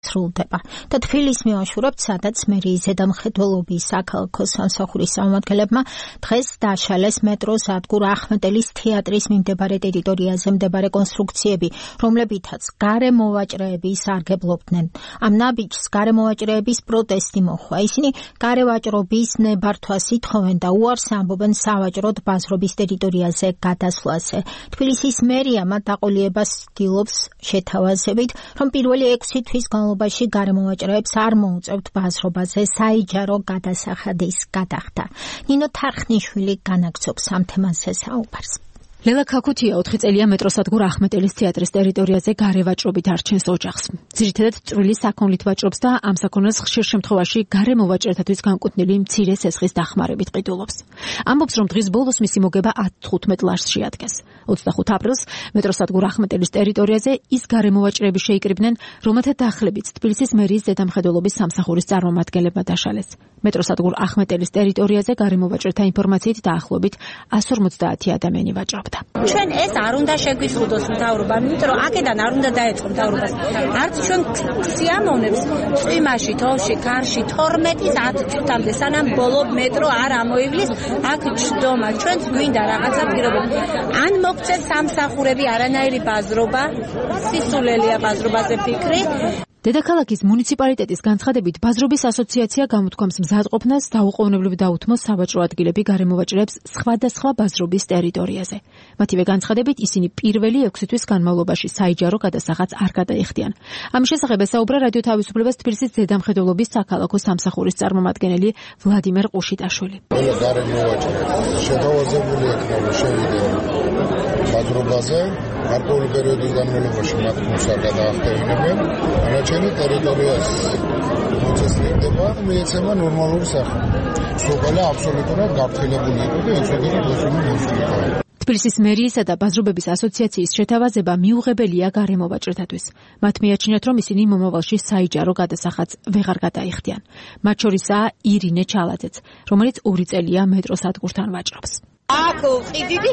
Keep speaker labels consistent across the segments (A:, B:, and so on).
A: სრულდება და თბილისს მივაშურებთ, სადაც მერიის ზედამხედველობის საქალაქო სამსახურის წარმომადგენლებმა დღეს დაშალეს მეტროს სადგურ ახმეტელის თეატრის მიმდებარე ტერიტორიაზე მდებარე კონსტრუქციები, რომლებითაც გარემოვაჭრეები სარგებლობდნენ. ამ ნაბიჯს გარემოვაჭრეების პროტესტი მოჰყვა. ისინი გარევაჭრობის ნებართვას ითხოვენ და უარს ამბობენ სავაჭროდ ბაზრობის ტერიტორიაზე გადასვლაზე. თბილისის მერია მათ დაყოლიებას ცდილობს შეთავაზებით, რომ პირველი 6 თვის განმავლობაში გარემოვაჭრეებს არ მოუწევთ ბაზრობაზე საიჯარო გადასახადის გადახდა. ნინო თარხნიშვილი განაგრძობს ამ თემაზე საუბარს.
B: ლელა ქაქუთია 4 წელია მეტროსადგურ ახმეტელის თეატრის ტერიტორიაზე გარევაჭრობით არჩენს ოჯახს. ძირითადად წვრილი საქონლით ვაჭრობს და ამ საქონელს ხშირ შემთხვევაში გარემოვაჭრეთათვის განკუთვნილი მცირე სესხის დახმარებით ყიდულობს. ამბობს, რომ დღის ბოლოს მისი მოგება 15 ლაშს შეადგენს. 25 აპრილს მეტროსადგურ ახმეტელის ტერიტორიაზე ის გარემოვაჭრეები შეიკრიბნენ, რომელთა დახლებიც თბილისის მერიის ზედამხედველობის სამსახურის წარმომადგენლებმა დაშალეს. მეტროსადგურ ახმეტელის ტერიტორიაზე გარემოვაჭრეთა ინფორმაციით დაახლოებით 150 ადამიანი ვაჭრობს.
C: ჩვენ ეს არ უნდა შეგვიზღუდოს მთავრობამ, იმიტომ რომ აქედან არ უნდა დაეწყო მთავრობას. არც ჩვენ სიამოვნებს წვიმაში, თოვში, კარში 12-ის 10 წუთამდე სანამ ბოლო მეტრო არ ამოივლის, აქ ჯდომა. ჩვენც გვინდა რაღაცა პირობები. ან მოგწეს სამსახურები, არანაირი ბაზრობა, სისულელია ბაზრობაზე ფიქრი.
B: დედაქალაქის მუნიციპალიტეტის განცხადებით ბაზრობის ასოციაცია გამოთქვამს მზადყოფნას დაუყოვნებლივ დაუთმოს სავაჭრო ადგილები გარემოვაჭრეებს სხვადასხვა ბაზრობის ტერიტორიაზე. მათივე განცხადებით ისინი პირველი 6 თვის განმავლობაში საიჯარო გადასახადს არ გადაიხდიან. ამის შესახებ ესაუბრა რადიო თავისუფლებას თბილისის ზედამხედველობის საქალაქო სამსახურის წარმომადგენელი ვლადიმერ ყუშიტაშვილი.
D: გარემოვაჭრეებს შეთავაზებული იქნება შევიდნენ ბაზრობაზე, გარკვეული პერიოდის განმავლობაში მათ მუსა გადაახდევინებენ. Ανατσένει τερიტორიას მოწესრიგდება, მიეცემა ნორმალური სახე. სოფელი აბსოლუტურად გაფრთხილებული იყო და ეცოდება ბოზრული მოსულიყო.
B: თბილისის მერიისა და ბაზრობების ასოციაციის შეთავაზება მიუღებელია გარემოვაჭრეთათვის. მათ მიაჩნიათ, რომ ისინი მომავალში საიჯარო გადასახადს ვეღარ გადაიხდიან. მათ შორისაა ირინე ჩალაძეც, რომელიც 2 წელია მეტროსადგურთან ვაჭრობს.
E: აქ ყიდიდი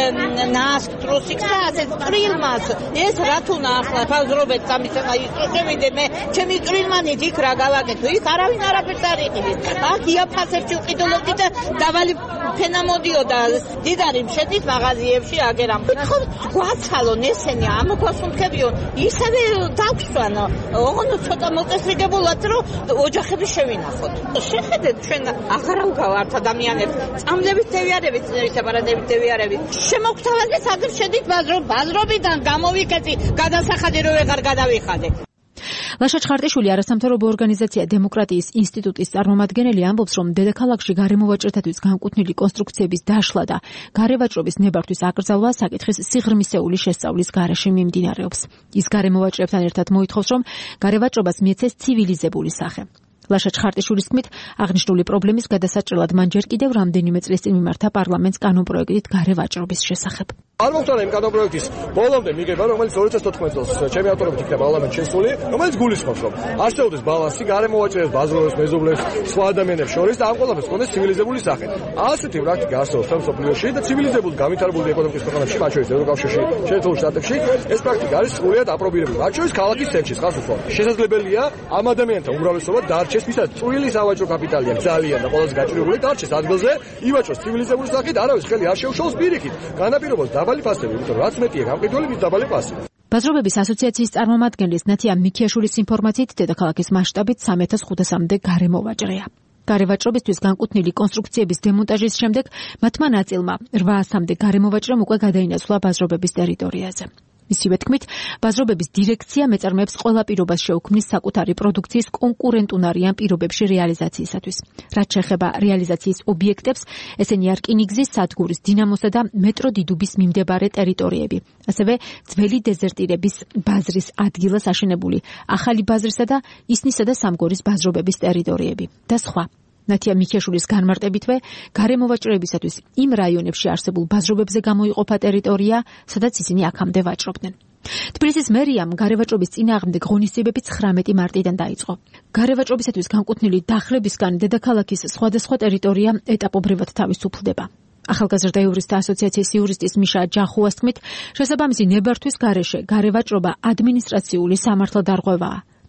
E: ნასტროსიქს და ასე წვრილმას ეს რა თუ ნახლა ბაზრობეთ სამისება ისწრებიდე მე ჩემი წვრილმანით იქ რა გავაკეთო იქ არავინ არაფერს არ იყიდით აქ იაფასებში ვყიდულობდი და დავალი ფენა მოდიოდა დიდარი შედის მაღაზიებში აგერამ ხო გვაცხალონ ესენი ამ გვასუნთქებიო ისევე დავგვსვან ოღონდ ცოტა მოწესრიგებულად რომ ოჯახები შევინახოთ შეხედეთ ჩვენ აღარავ გავართ ადამიანებს წამლებით დევიარებით სეპარატებით დევიარებით შემოგთავაზეთ ადრე შედით ბაზრობიდან გამოვიკეცი გადასახადი რო ვეღარ გადავიხადე.
B: ლაშა ჩხარტიშვილი არასამთავრობო ორგანიზაცია დემოკრატიის ინსტიტუტის წარმომადგენელი ამბობს, რომ დედაქალაქში გარემოვაჭრეთათვის განკუთვნილი კონსტრუქციების დაშლა და გარევაჭრობის ნებართვის აკრძალვა საკითხის სიღრმისეული შესწავლის გარეშე მიმდინარეობს. ის გარემოვაჭრებთან ერთად მოითხოვს, რომ გარევაჭრობას მიეცეს ცივილიზებული სახე. ლაშა ჩხარტიშვილის თქმით, აღნიშნული პრობლემის გადასაჭრელად მან ჯერ კიდევ რამდენიმე წლის წინ მიმართა პარლამენტს კანონპროექტით გარევაჭრობის შესახებ.
F: არ მოხდა იმ კანონპროექტის ბოლომდე მიგება, რომელიც 2014 წელს ჩემი ავტორობით იქნა პარლამენტში შესული, რომელიც გულისხმობს, რომ არსებობდეს ბალანსი გარემოვაჭრეებს, ბაზრობებს, მეზობლებს, სხვა ადამიანებს შორის და ამ ყველაფერს ჰქონდეს ცივილიზებული სახე. ასეთი პრაქტიკა არსებობს მსოფლიოში და ცივილიზებული განვითარებული ეკონომიკის ქვეყნებში, მათ შორის ევროკავშირში, შეერთებულ შტატებში, ეს პრაქტიკა არის სრულიად აპრობირებული. მათ შორის ქალაქის ცენტრში, ხას უსვამ. შესაძლებელია ამ ადამიანთა უმრავლესობა დარჩეს, ვისაც წვრილი სავაჭრო კაპიტალი აქვს ძალიან და ყველაზე გაჭირვებული დარჩეს ადგილზე, ივაჭროს ცივილიზებული სახით, არავის ხელი არ შეუშალოს პირიქით. განაპირობოს დაბალი პასები, იმიტომ რომ რაც მეტია გამყიდველი, მით დაბალი პასი.
B: ბაზრობების ასოციაციის წარმომადგენლის ნათია მიქიაშვილის ინფორმაციით დედაქალაქის მასშტაბით 3500-მდე გარემოვაჭრეა. გარევაჭრობისთვის განკუთვნილი კონსტრუქციების დემონტაჟის შემდეგ მათმა ნაწილმა 800-მდე გარემოვაჭრემ უკვე გადაინაცვლა ბაზრობების ტერიტორიაზე. მისივე თქმით, ბაზრობების დირექცია მეწარმეებს ყველა პირობას შეუქმნის საკუთარი პროდუქციის კონკურენტუნარიან პირობებში რეალიზაციისათვის. რაც შეეხება რეალიზაციის ობიექტებს, ესენია რკინიგზის, სადგურის, დინამოსა და მეტრო დიდუბის მიმდებარე ტერიტორიები. ასევე ძველი დეზერტირების ბაზრის ადგილას აშენებული ახალი ბაზრისა და ისნისა და სამგორის ბაზრობების ტერიტორიები და სხვა. ნათია მიქიაშვილის განმარტებითვე, გარემოვაჭრეებისათვის იმ რაიონებში არსებულ ბაზრობებზე გამოიყოფა ტერიტორია, სადაც ისინი აქამდე ვაჭრობდნენ. თბილისის მერიამ გარევაჭრობის წინააღმდეგ ღონისძიებები 19 მარტიდან დაიწყო. გარევაჭრობისათვის განკუთვნილი დახლებისგან დედაქალაქის სხვადასხვა ტერიტორია ეტაპობრივად თავისუფლდება. ახალგაზრდა იურისტთა ასოციაციის იურისტის მიშა ჯახუას თქმით, შესაბამისი ნებართვის გარეშე გარევაჭრობა ადმინისტრაციული სამართალდარღვევაა.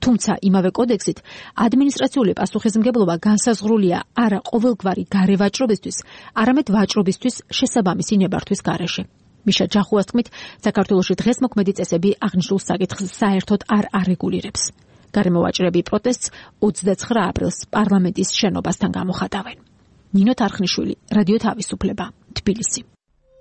B: თუმცა იმავე კოდექსით ადმინისტრაციული პასუხისმგებლობა განსაზღვრულია არა ყოველგვარი გარე ვაჭრობისთვის, არამედ ვაჭრობისთვის შესაბამისი ნებართვის გარეშე. მიშა ჯახუას თქმით, საქართველოში დღეს მოქმედი წესები აღნიშნულ საკითხს საერთოდ არ არეგულირებს. გარემოვაჭრები პროტესტს 29 აპრილს პარლამენტის შენობასთან გამოხატავენ. ნინო თარხნიშვილი, რადიო თავისუფლება, თბილისი.